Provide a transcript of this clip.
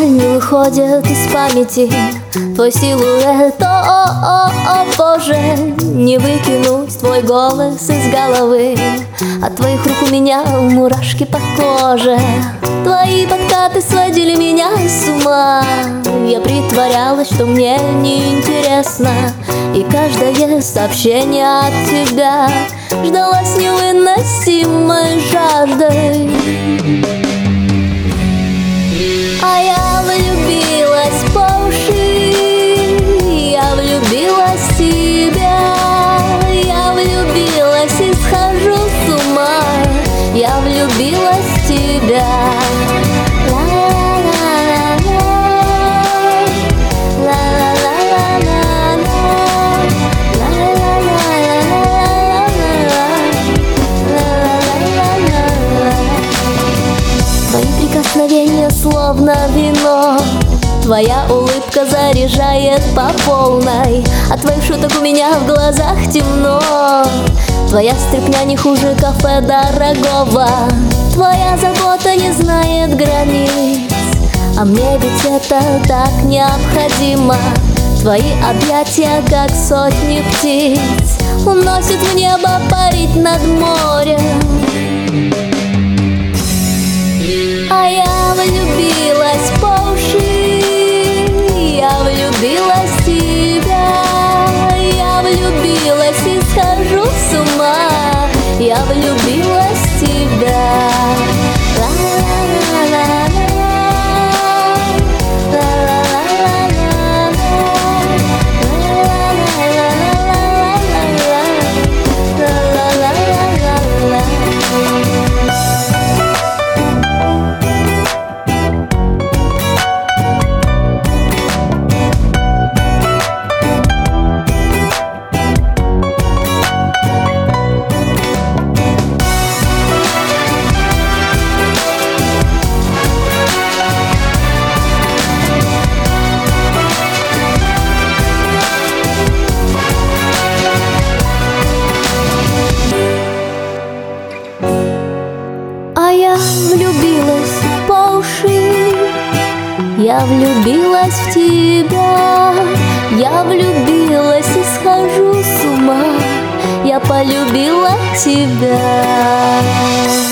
не выходит из памяти твой силуэт, о, Боже, не выкинуть твой голос из головы. От твоих рук у меня мурашки по коже. Твои подкаты сводили меня с ума. Я притворялась, что мне неинтересно, и каждое сообщение от тебя ждала с невыносимой жаждой. А я влюбилась по уши, я влюбилась в тебя, я влюбилась и схожу с ума, я влюбилась в тебя. Твои прикосновения словно вино, твоя улыбка заряжает по полной. От твоих шуток у меня в глазах темно. Твоя стряпня не хуже кафе дорогого. Твоя забота не знает границ, а мне ведь это так необходимо. Твои объятия, как сотни птиц, уносят в небо парить над морем. А я влюбилась по уши, я влюбилась в тебя, я влюбилась и схожу с ума, я влюбилась в тебя. Я влюбилась по уши, я влюбилась в тебя, я влюбилась и схожу с ума, я полюбила тебя.